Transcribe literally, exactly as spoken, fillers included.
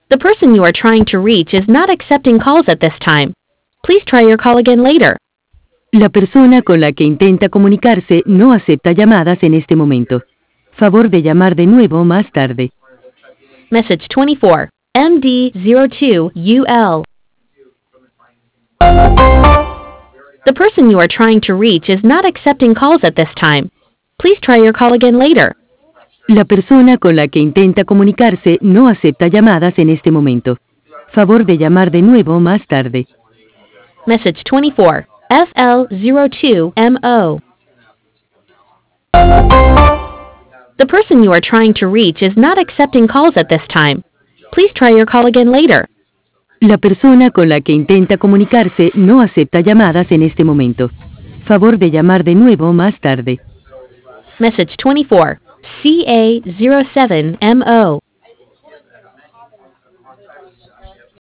The person you are trying to reach is not accepting calls at this time. Please try your call again later. La persona con la que intenta comunicarse no acepta llamadas en este momento. Favor de llamar de nuevo más tarde. Message twenty-four, M D zero two U L. The person you are trying to reach is not accepting calls at this time. Please try your call again later. La persona con la que intenta comunicarse no acepta llamadas en este momento. Favor de llamar de nuevo más tarde. Message twenty-four, F L zero two M O. The person you are trying to reach is not accepting calls at this time. Please try your call again later. La persona con la que intenta comunicarse no acepta llamadas en este momento. Favor de llamar de nuevo más tarde. Message twenty-four, C A zero seven M O.